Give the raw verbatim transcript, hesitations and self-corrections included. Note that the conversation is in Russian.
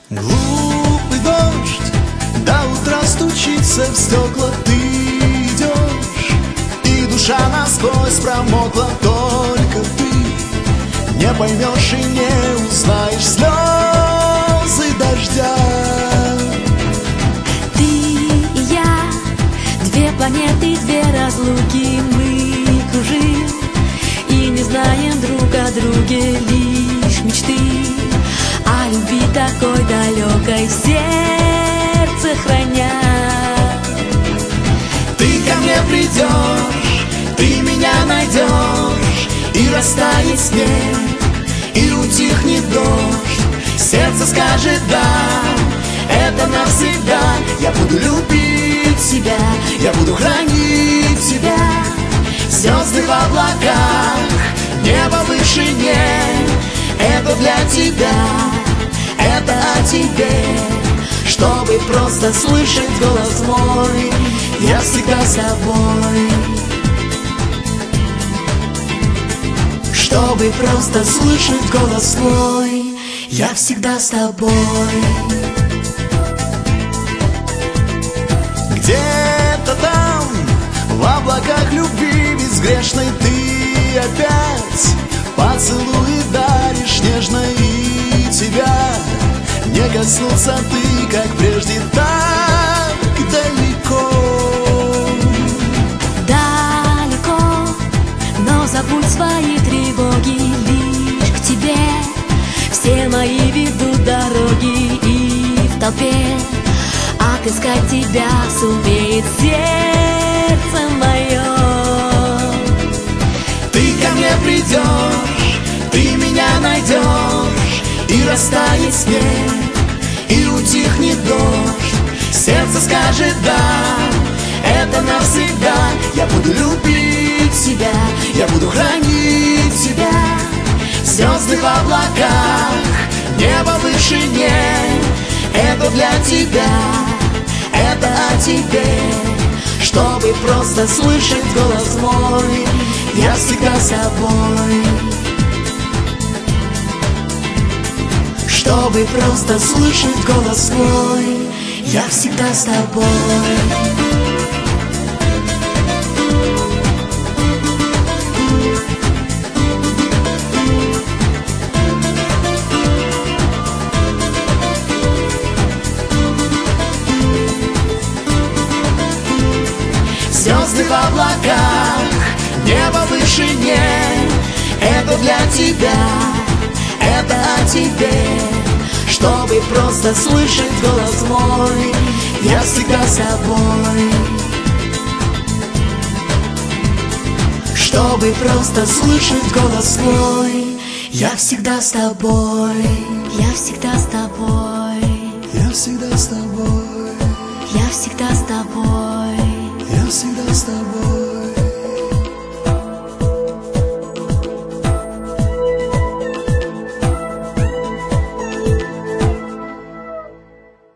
Глупый дождь до утра стучится в стекла. Ты идешь, и душа насквозь промокла. Только ты не поймешь и не узнаешь слезы дождя. Ты и я, две планеты, две разлуки. Мы кружим и не знаем друг о друге, лишь мечты о любви такой далекой в сердце храня. Ты ко мне придешь, ты меня найдешь, и растает снег, и утихнет дождь. Сердце скажет да, это навсегда. Я буду любить тебя, я буду хранить тебя. Звезды в облаках, небо в вышине, это для тебя, это о тебе. Чтобы просто слышать голос мой, я всегда с тобой. Чтобы просто слышать голос мой, я всегда с тобой. Где-то там, в облаках любви безгрешной, ты опять поцелуи даришь нежно, и тебя не коснуться ты, как прежде, так далеко. Далеко, но забудь свои тревоги, лишь к тебе все мои ведут дороги, и в толпе отыскать тебя сумеет сердце мое. Ты ко мне придешь, ты меня найдешь, и растает снег, и утихнет дождь. Сердце скажет да, это навсегда. Я буду любить тебя, я буду хранить тебя. Звезды в облаках, небо в вышине, это для тебя, это о тебе. Чтобы просто слышать голос мой, я всегда с тобой. Чтобы просто слышать голос мой, я всегда с тобой. Звезды в облаках, небо в вышине, это для тебя, это о тебе. Чтобы просто слышать голос мой, я всегда с тобой. Чтобы просто слышать голос мой, я всегда с тобой. Я всегда с тобой, Я всегда с тобой. я всегда с тобой. Я всегда с тобой.